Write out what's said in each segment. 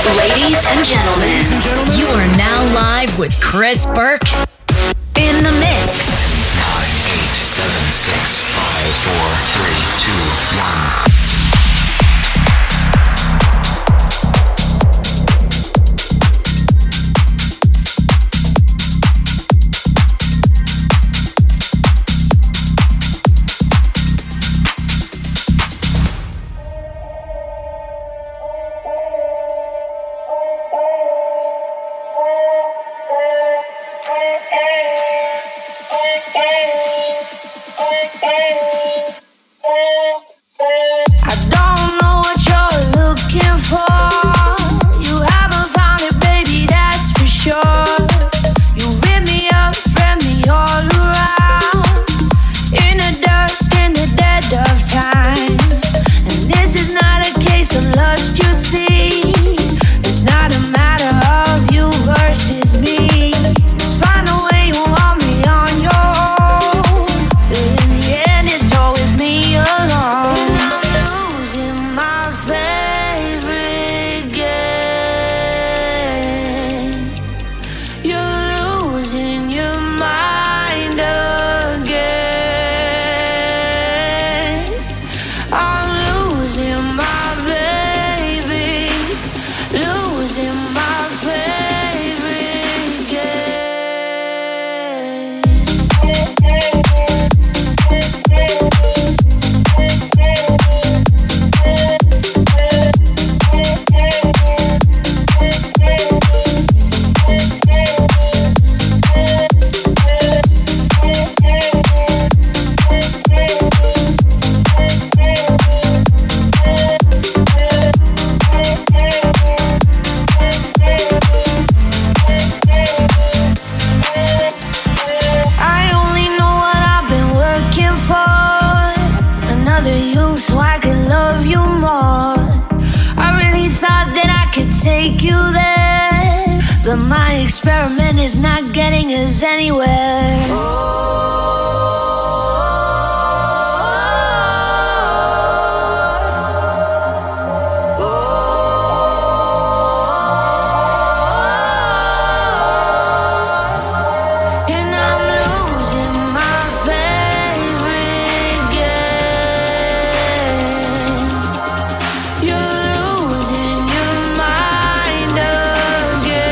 Ladies and gentlemen, you are now live with Chris Burke in the mix. 9, 8, 7, 6, 5, 4, 3, 2, 1.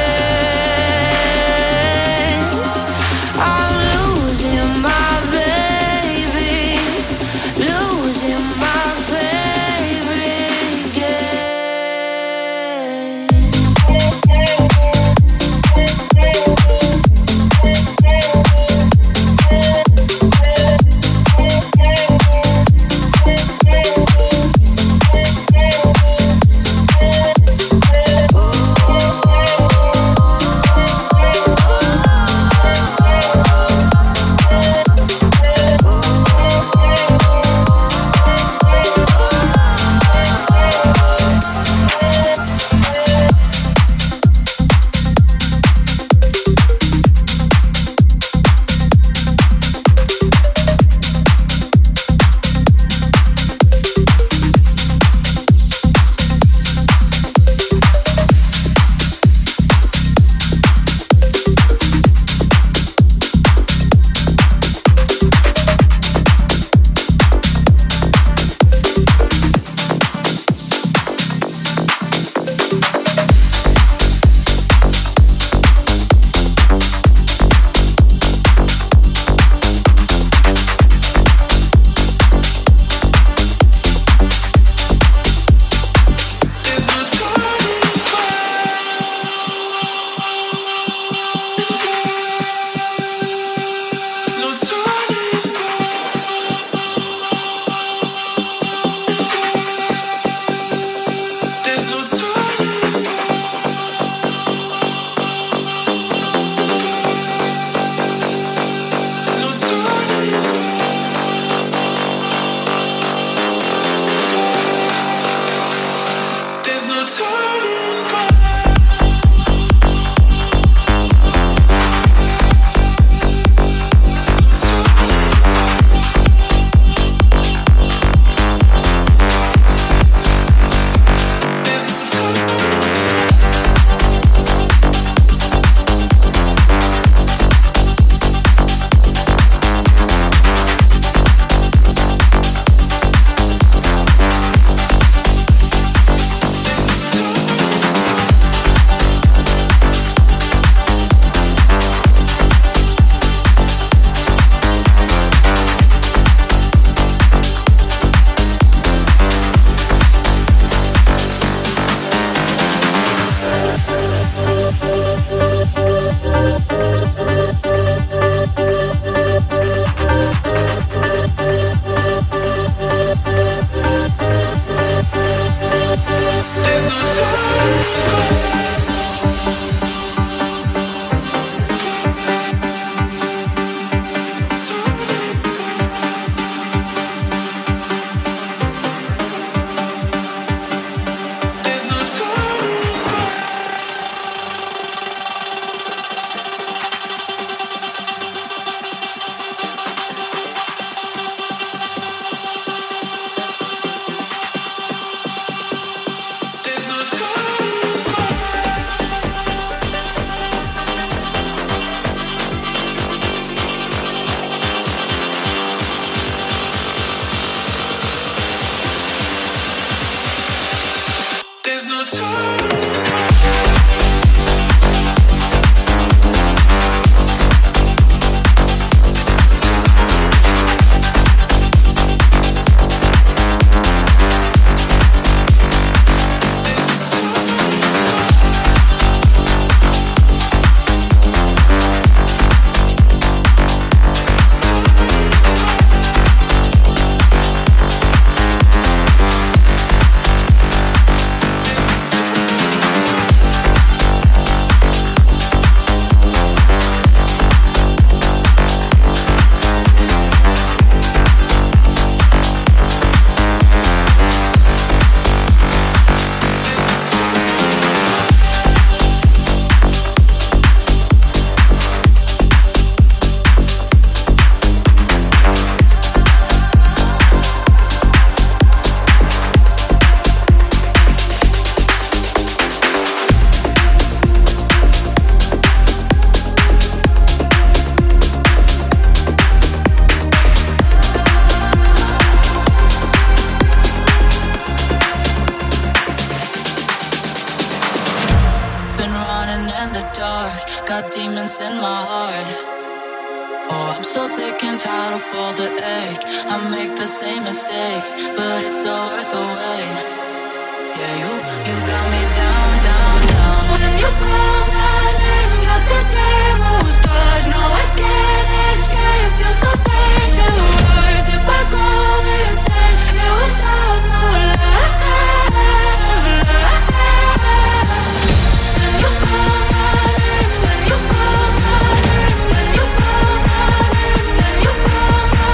I'm losing my bed. got demons in my heart. Oh, I'm so sick and tired of all the ache. I make the same mistakes, but it's so worth the wait. Yeah, you got me down, down, down. When you call my name, got the devil's touch. No, I can't escape, feel so dangerous. If I go insane, it was all for life. When you call my name, when you call my name, when you call my name, when you call my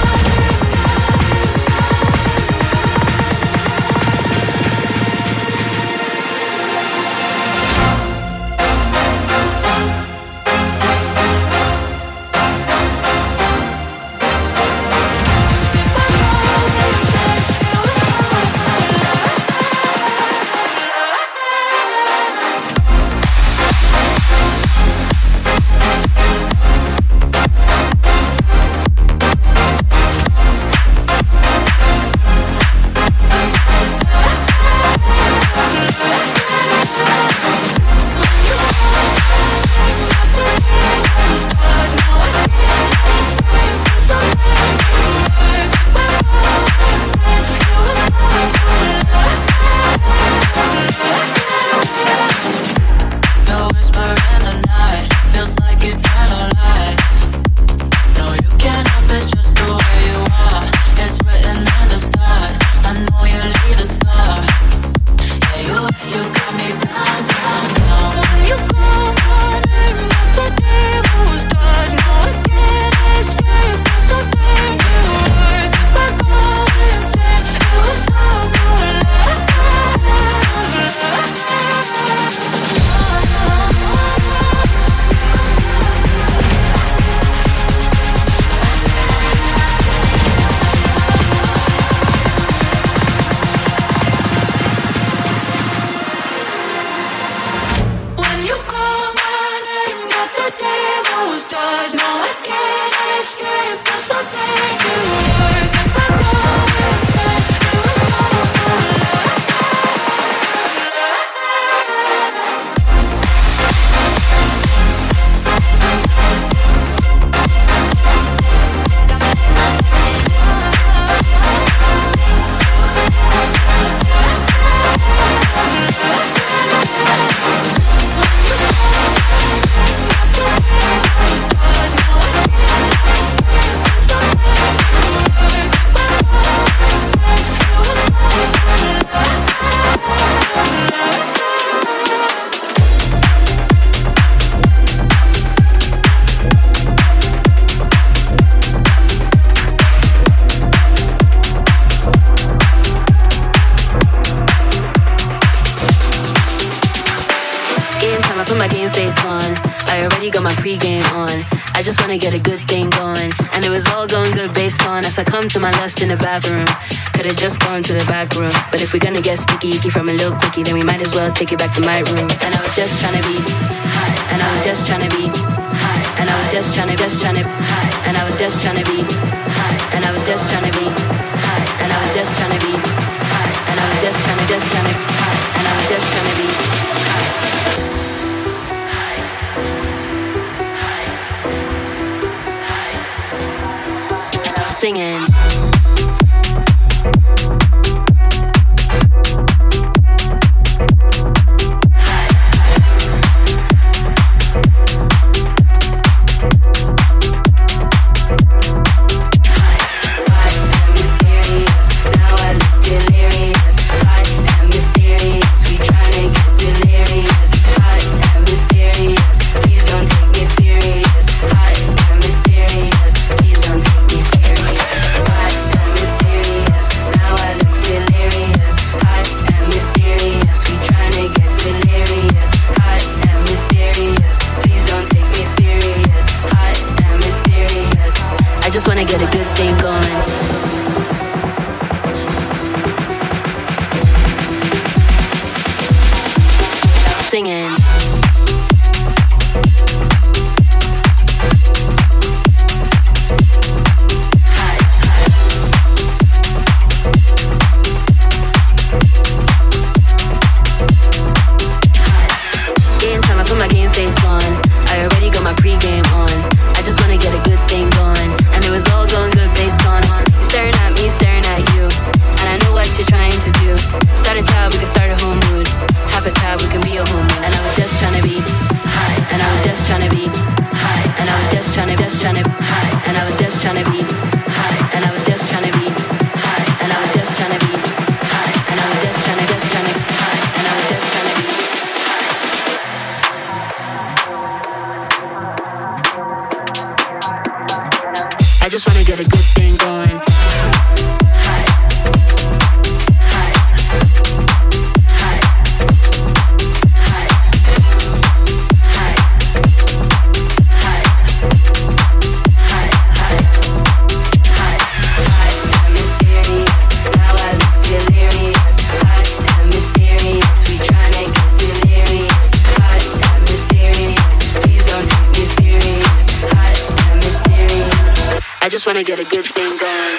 to my lust in the bathroom. Could've just gone to the back room. But if we're gonna get sticky icky from a little quickie, then we might as well take it back to my room. And I was just trying to be high. And I was just trying to be high. And I was just trying to high. And I was just trying to be high. And I was just trying to be high. And I was just trying to be high. And I was just trying to high. And I was just trying to be singing. Game time, I put my game face on. I already got my pre-game on. I just wanna get a good thing going, and it was all going good based on you staring at me, staring at you, and I know what you're trying to do. Start a tab, we can start a whole mood. Half a tab, we can be a whole mood. And I was just trying to be high, and I was just trying to be high, and I was just trying to high, and I was just trying to be high, and I was just trying to be high, and I was just trying to be high, and I was just trying to high, and I was just trying to be. I just wanna get a good thing going. High, high, high, high, high, high, high, high, high. I'm mysterious, now I look delirious. High and mysterious, we tryna get delirious. High and mysterious, please don't take me serious. High and mysterious, I just wanna get a good thing going.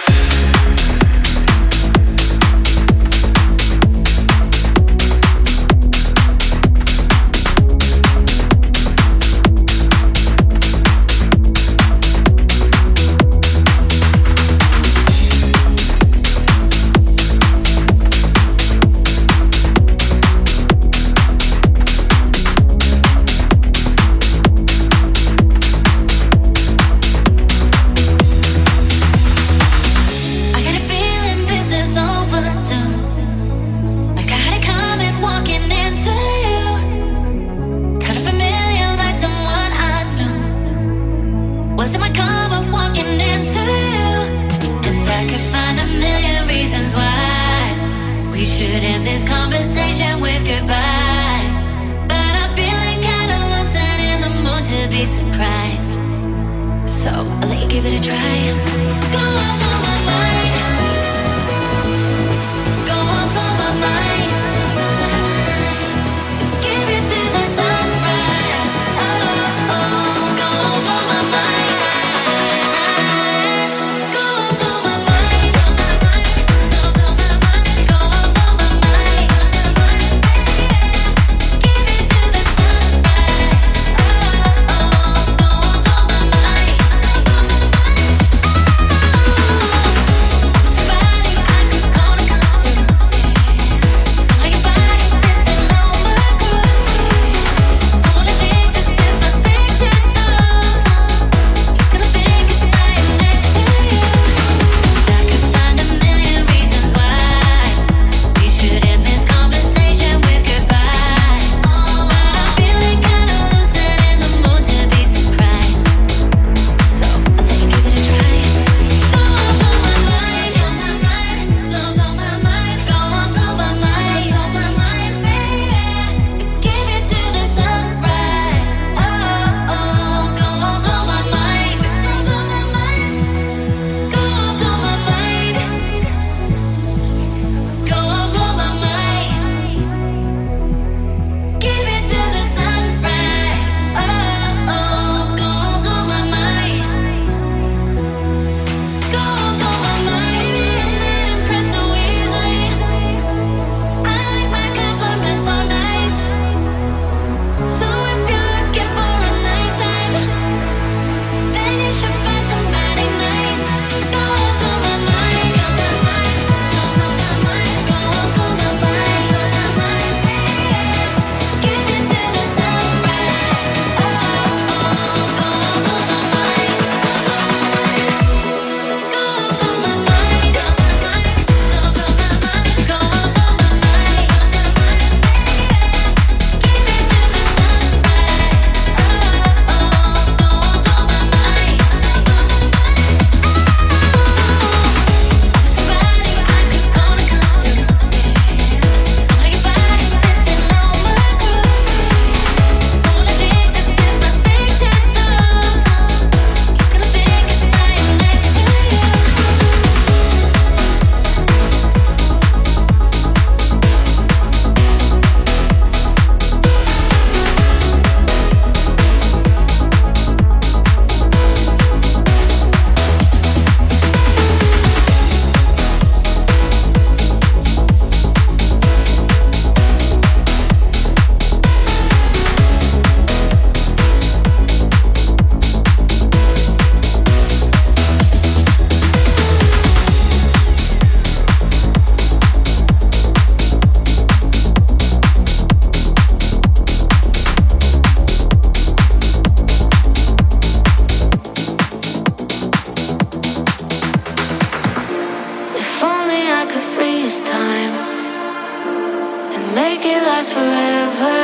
last forever.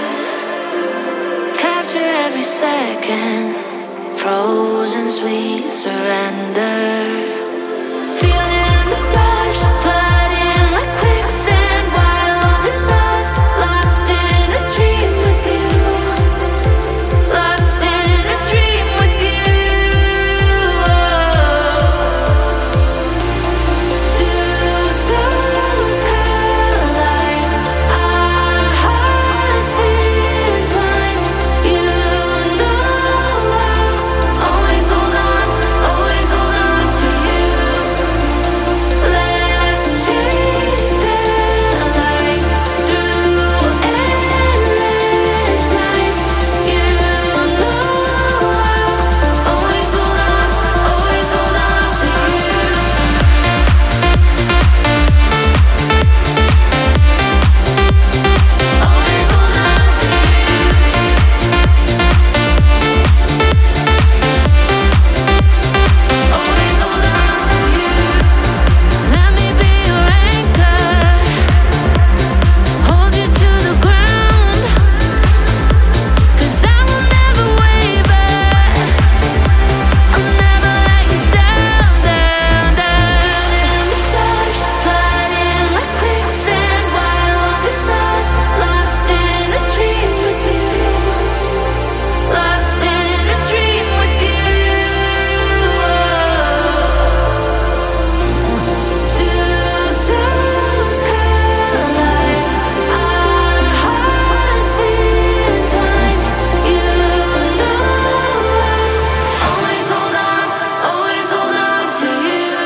Capture every second, frozen sweet surrender. Feeling the rush, flooding like quicksand, wild in love, lost in a dream with you, lost in a dream with you. Two souls collide, our hearts entwine. You know I'll always hold on to you. Let's chase the light through endless nights. You know I'll always hold on to you. Always hold on to you. Always hold on to you. Let me be your anchor, hold you to the ground, 'cause I will never waver, I'll never let you down, down, down. In the rush, flooding like quicksand, wild in love, lost in a dream with you, lost in a dream with you. Two souls collide, our hearts entwine. You know I'll always hold on to you.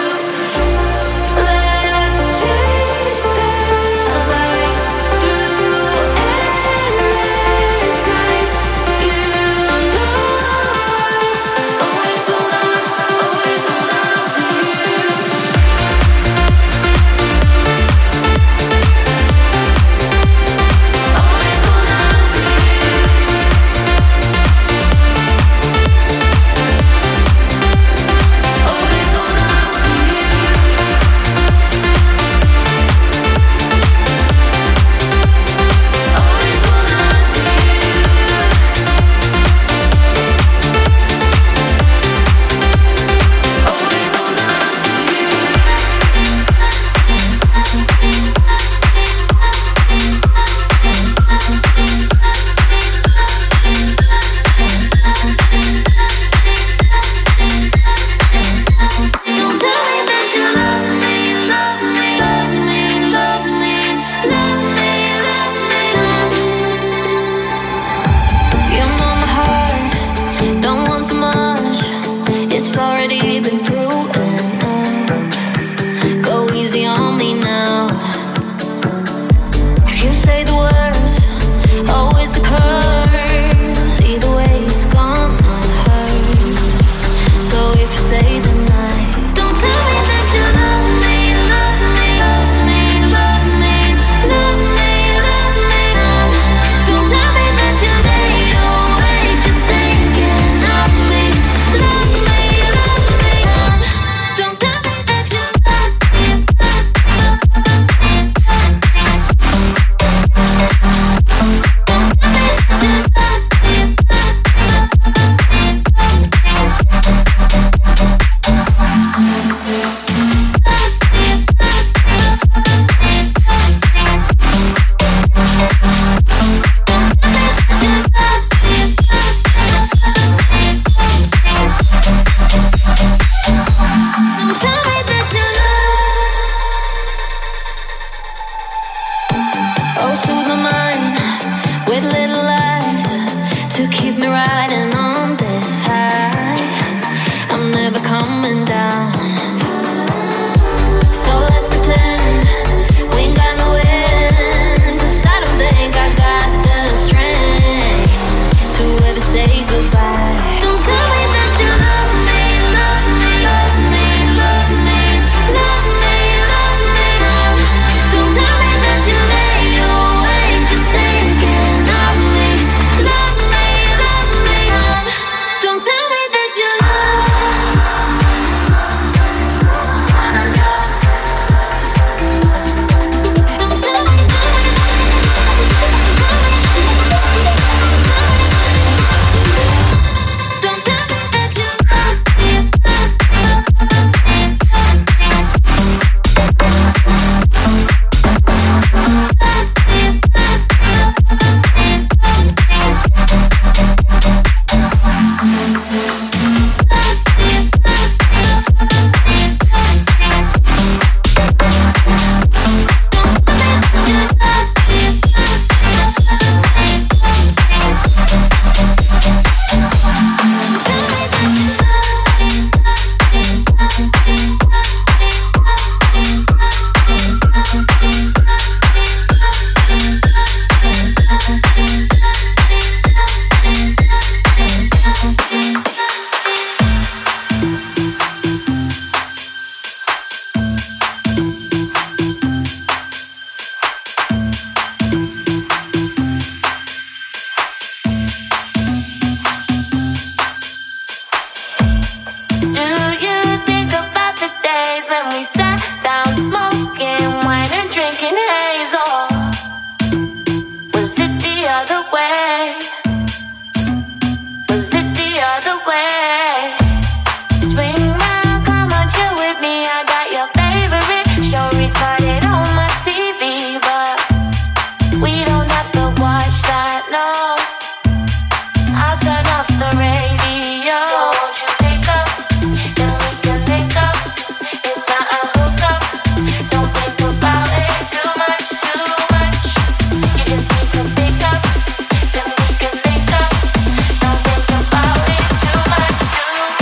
Let's chase the light through endless nights. You know I'll always hold on to you. Always hold on to you. Always hold on to you. Always hold on to you. Always hold on to Don't tell me that you love me, love me, love me, love me, love me, love me. You know my heart don't want too much. It's already been proven. Go easy on me now. If you say the words, oh it's a curse. Either way it's gonna hurt. So if you say the night, don't tell me that you love me, love me, love me, love me, love me, love me. Don't tell me that you lay awake just thinking of me. Love me, love me. Don't tell me that you love me. Don't tell me that you love. Oh, soothe my mind with little lies to keep me riding on this high. I'm never coming down. So let's pretend we ain't got no end, 'cause I don't think I got the strength to ever say goodbye. Don't tell me that you love me, love me, love me, love me, love me, love me. Don't tell me that you lay awake just thinking of me. Love me, love me. Don't tell me that you love. haze, or was it the other way? Was it the other way? Swing round, come on, chill with me. I got your favorite show recorded on my TV, but we don't have to watch that, no. I'll turn off the radio. So won't you pick up, then we can link up. It's not a hookup, don't think about it too much, too much. You just need to pick up, then we can link up. Don't think about it too much, too much.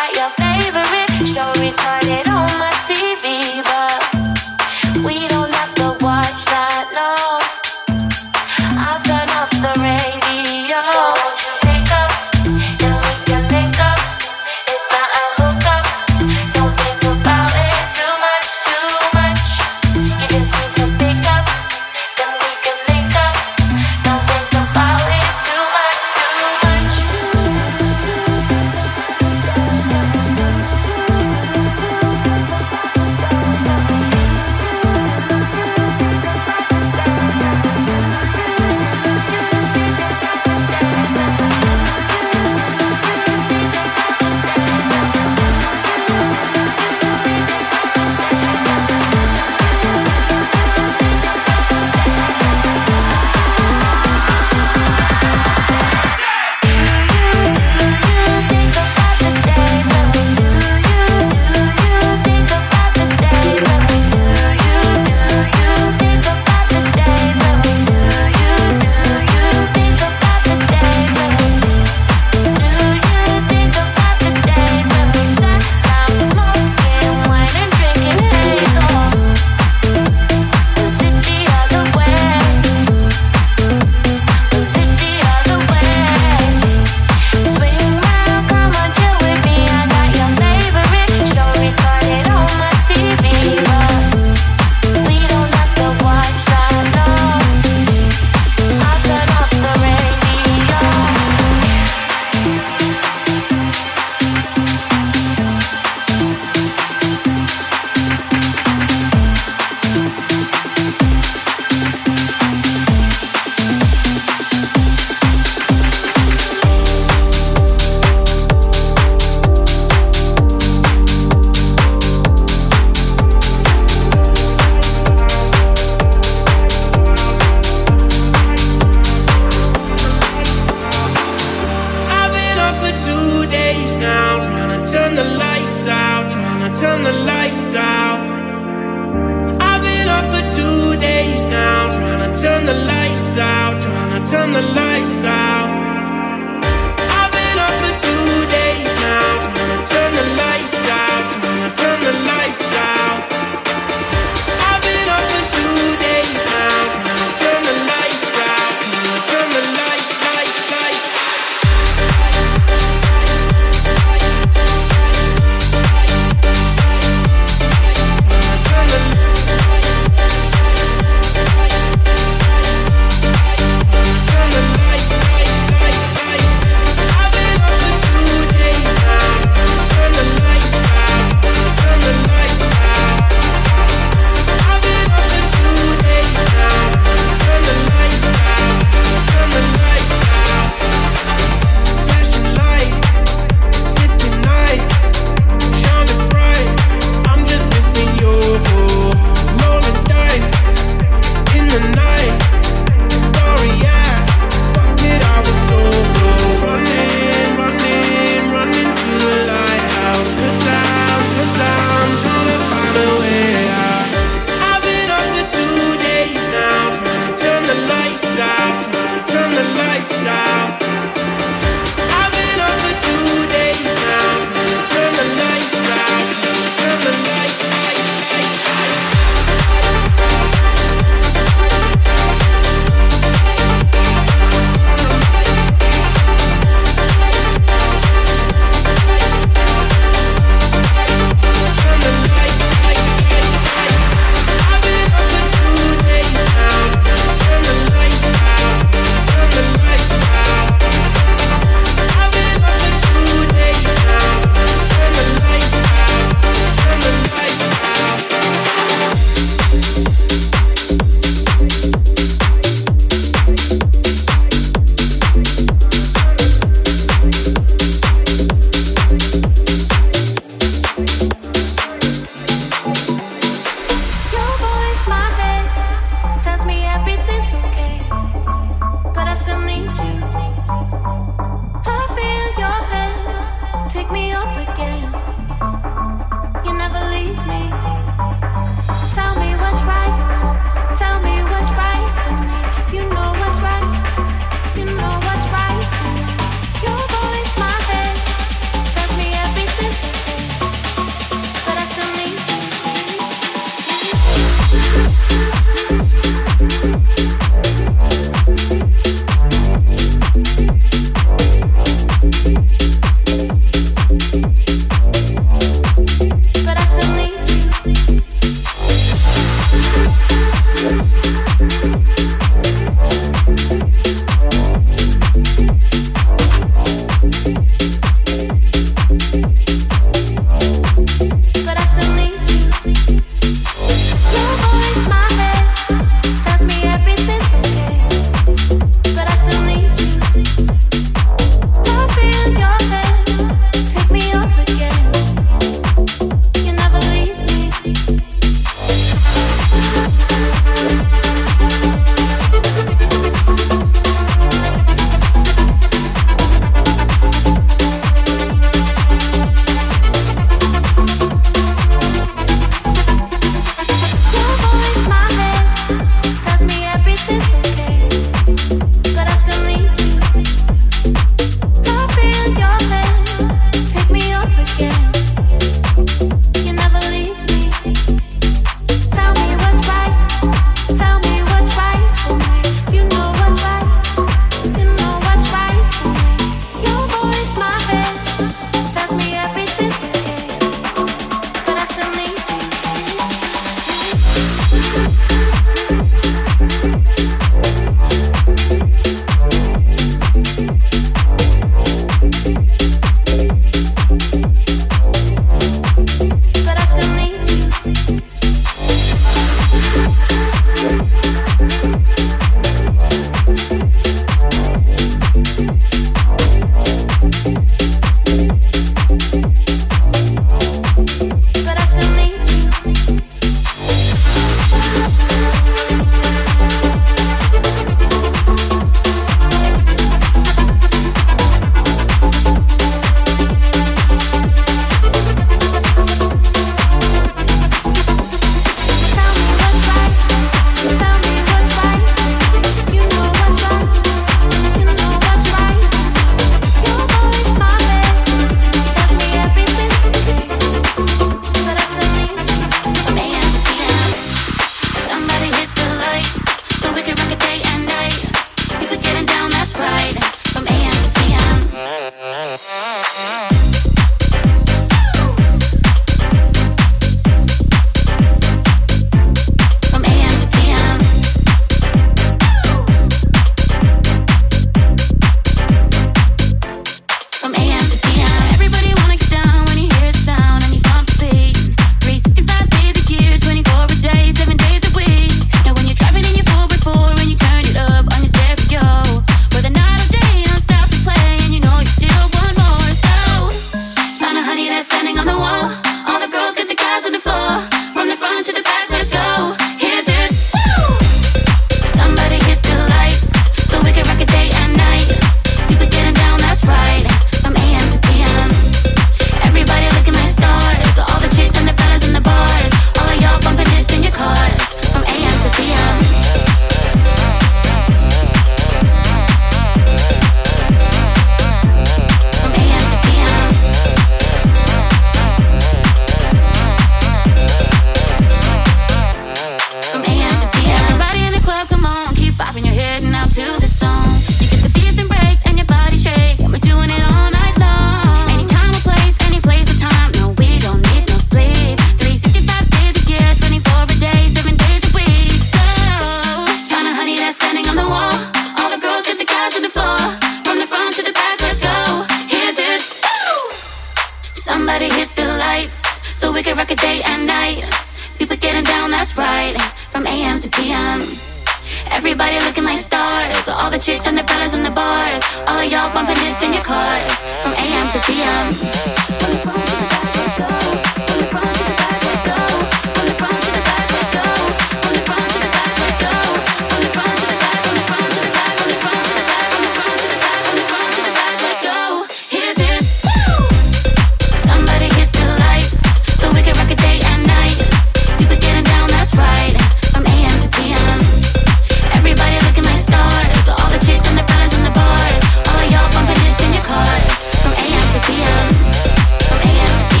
AM to PM.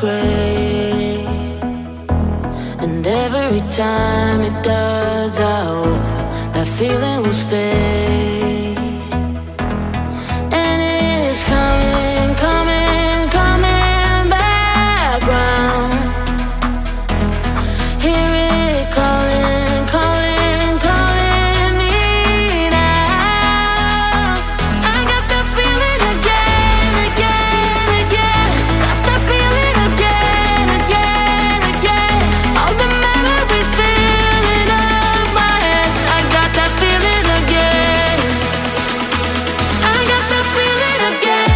away. And every time it does, I hope that feeling will stay. And it's coming, coming, coming back round. Hear it calling, calling, calling me now. I got that feeling again, again, again. Got that feeling again, again, again. All the memories filling up my head. I got that feeling again. I got that feeling again.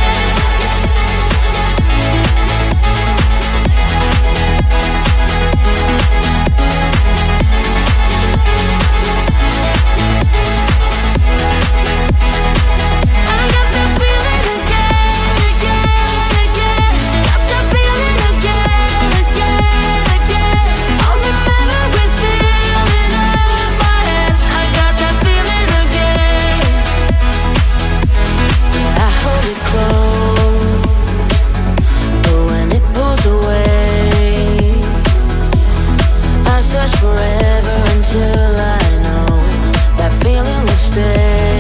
I got that feeling again, again, again. Got that feeling again, again, again. All the memories filling up my head. I got that feeling again. I hold it close, but when it pulls away, I search forever until I know that feeling will stay.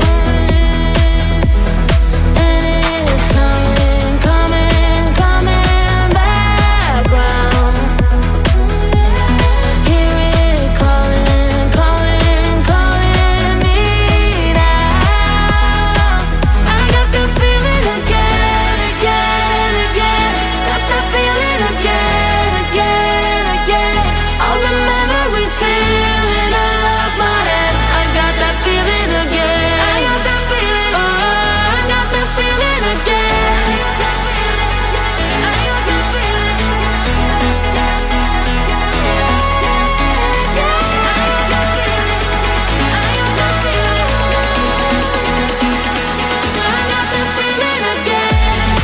And it's coming, coming, coming back round. Hear it calling, calling, calling me now. I got that feeling again, again, again. Got that feeling again, again, again. All the memories filling up my head. I got that feeling again. I got that feeling. Oh, I got that feeling again. I got that feeling. I got that feeling again.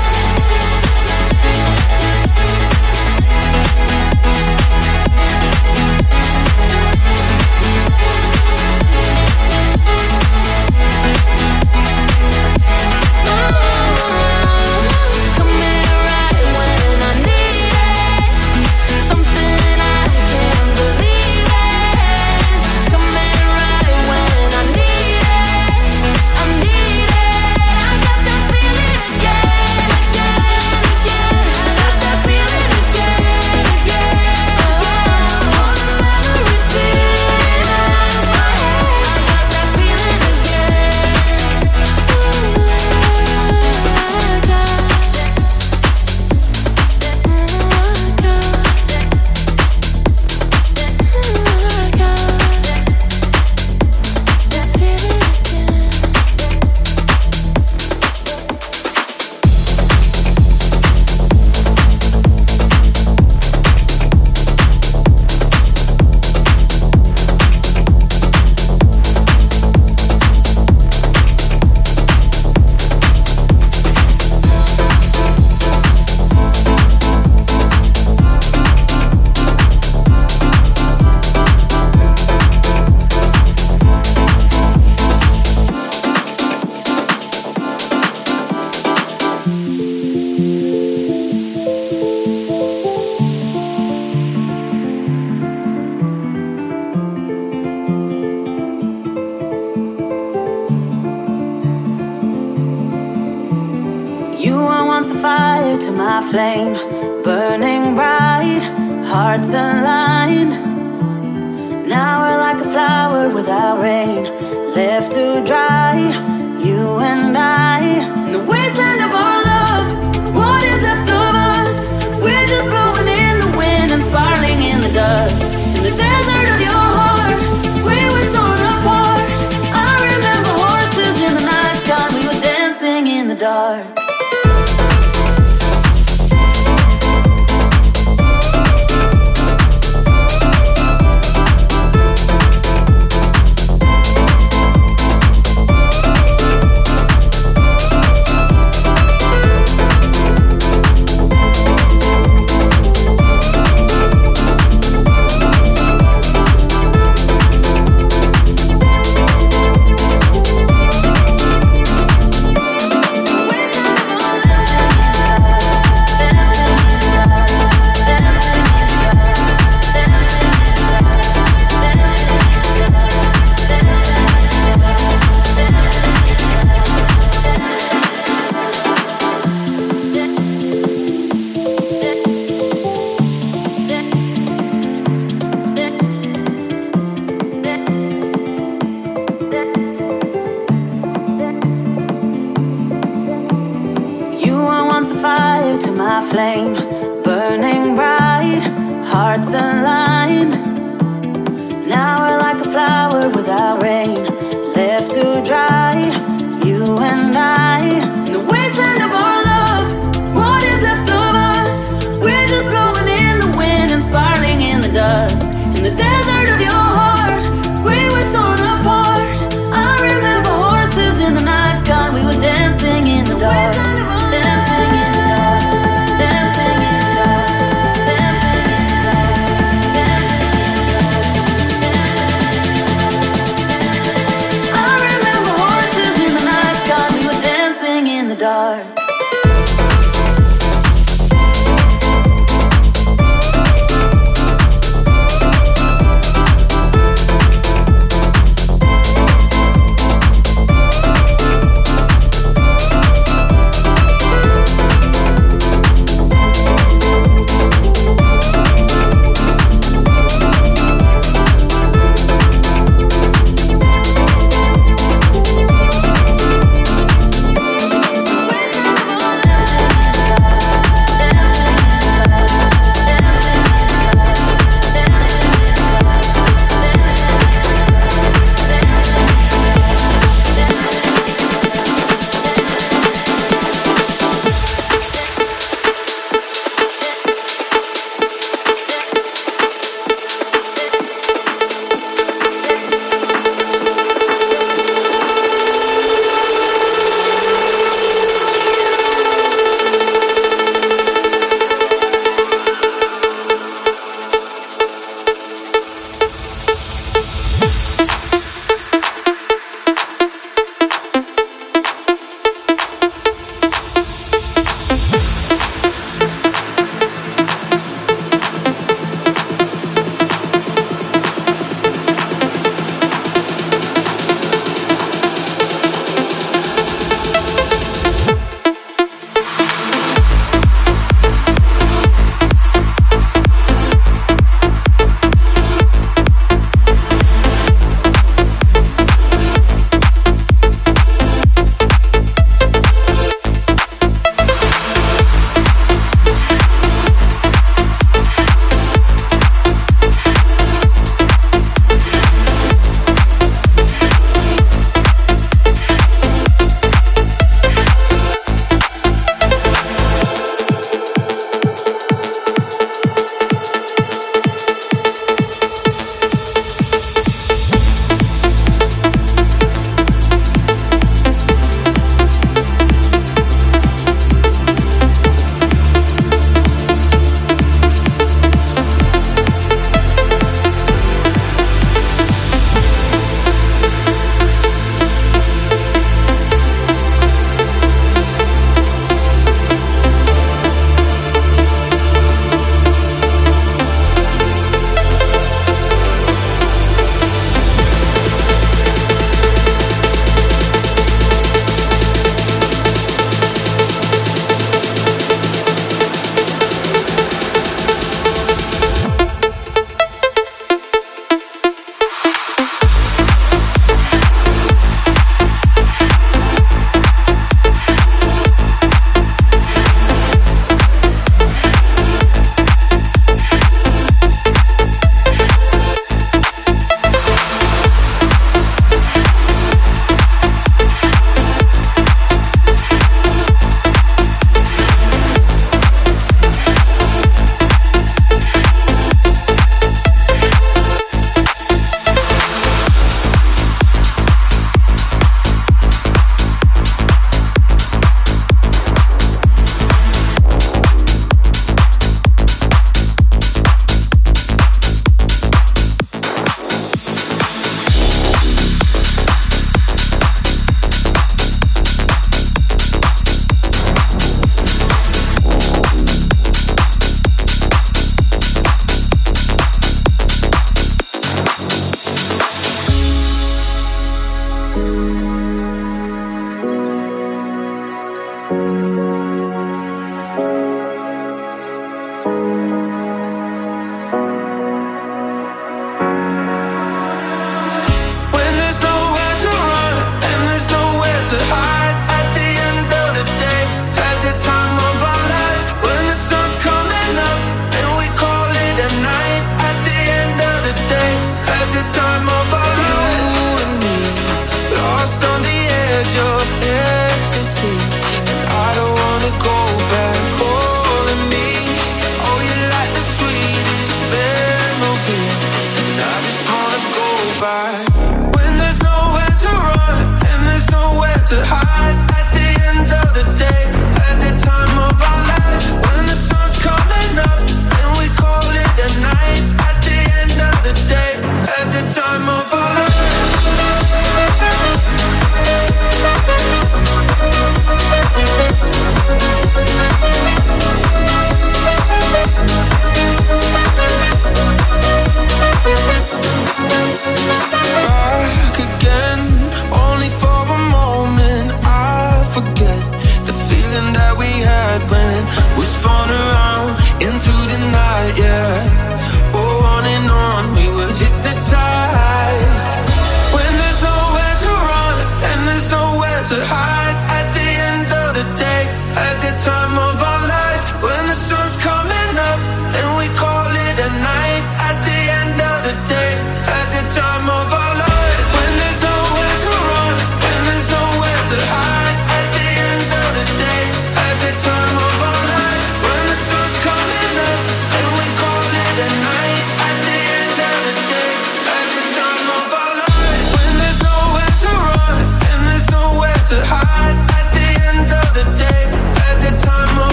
Coming right when I need it. Something I can't believe it. Coming right when I need it. I need it. I got that feeling again, again, again. Got that feeling again, again. All the memories filling up my head. I got that feeling again. You were once a fire to my flame, burning bright, hearts aligned. Now we're like a flower without rain, left to dry, you and I. In the wasteland of our love, what is left of us? We're just blowing in the wind and spiraling in the dust. In the desert of your heart, we were torn apart. I remember horses in the night time, we were dancing in the dark. hearts aligned. Now we're like a flower without rain, left to dry, you and I. In the wasteland of our love, what is left of us? We're just blowing in the wind and spiraling in the dust. In the desert of your heart, we were torn apart. I remember horses in the night sky, we were dancing in the dark. Dancing in the dark, dancing in the dark, dancing in the dark.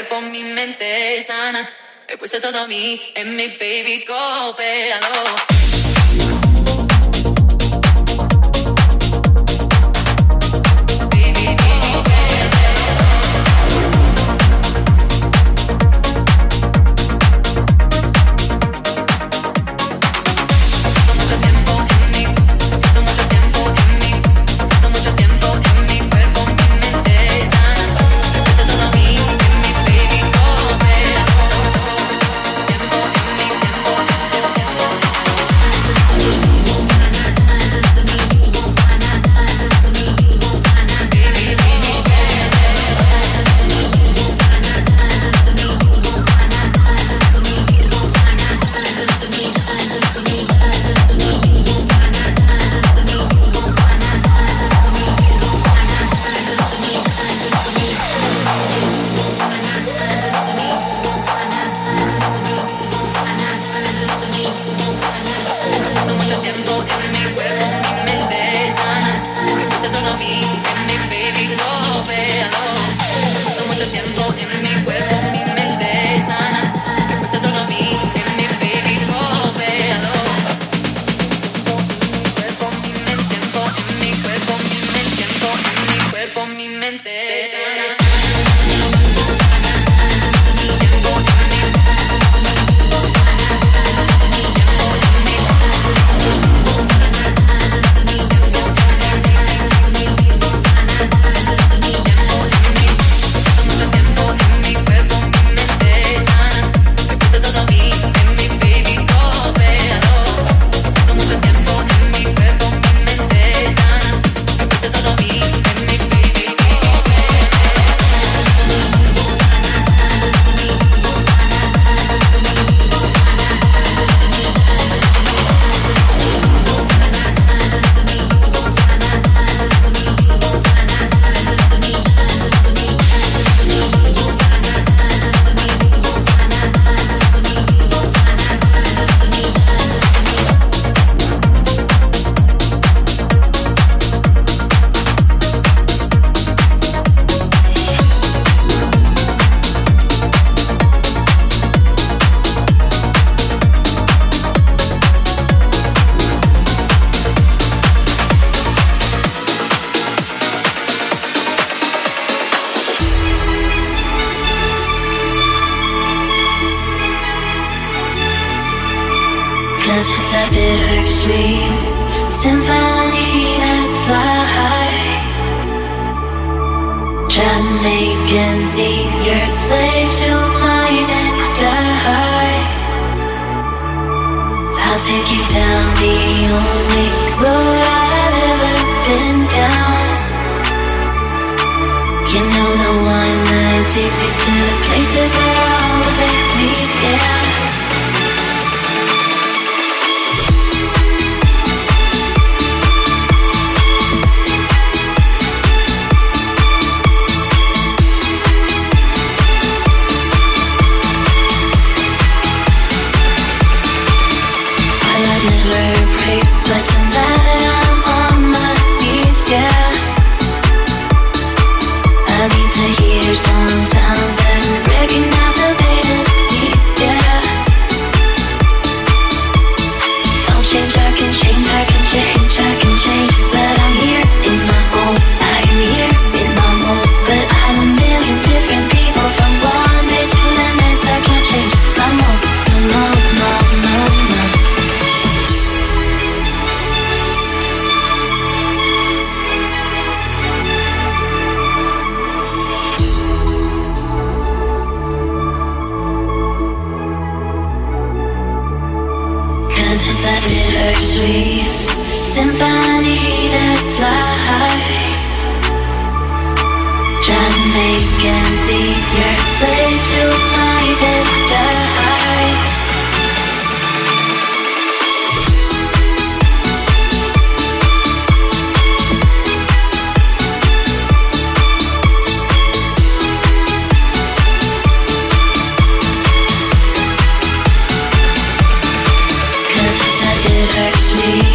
cuerpo, mi mente sana. Me puse todo a mí, en mi baby, coopéralo. Sweet.